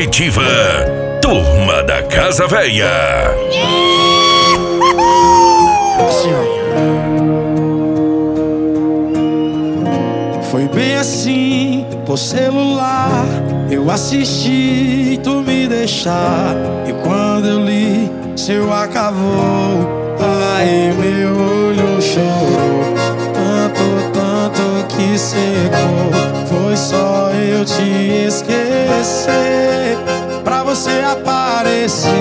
Coletiva Turma da Casa Véia. Foi bem assim, por celular eu assisti e tu me deixar. E quando eu li, seu acabou. Aí meu olho chorou, tanto que secou. Foi só eu te esquecer pra você aparecer.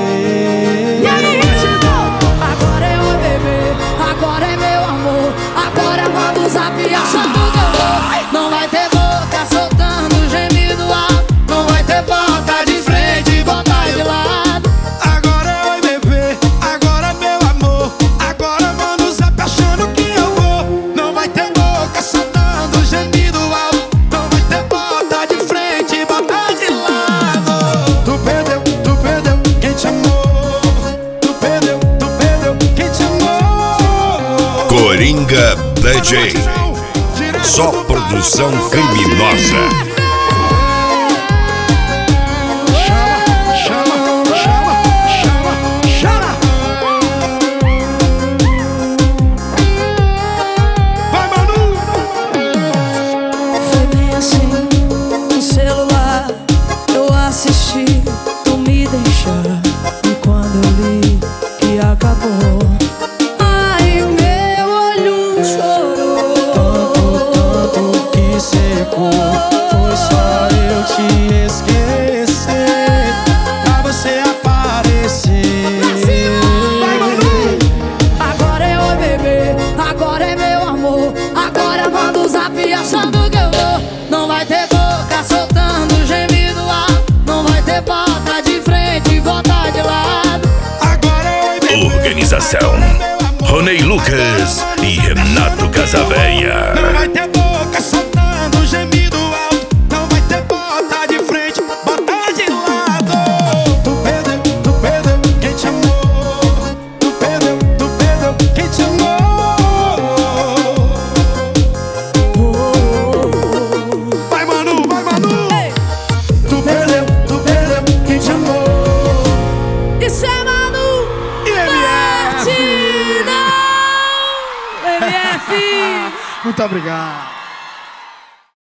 Agora é o bebê, agora é meu amor. Agora manda o zap achando que eu vou. Não vai ter boca soltando gemido alto. Não vai ter porta de frente e bota de lado. Agora é oi bebê, agora é meu amor. Agora manda o zap achando que eu vou. Não vai ter boca soltando gemido alto. Não vai ter porta de frente e bota de lado. Tu perdeu quem te amou. Tu perdeu quem te amou. Coringa DJ, só produção criminosa. Vai, Manu! Foi bem assim, no celular eu assisti, tu me deixar. E quando eu li que acabou, ai meu olho chorou. Tanto que secou. Foi só eu te esquecer pra você aparecer. Vai, Manu! Agora é o bebê, agora é meu amor. Agora manda o zap achando que eu vou. Não vai ter boca soltando gemido alto. Não vai ter porta de frente e volta de lado. Agora é oi bebê. Organização Ronei Lucas e Renato Casavéia. Não vai ter boca soltando gemido alto. Não vai ter porta de frente, bota de lado. Tu perdeu quem te amou. Tu perdeu quem te amou. Vai, Manu! Ei, Tu perdeu quem te amou. isso é Manu E MF! Batidão. MF. Muito obrigado.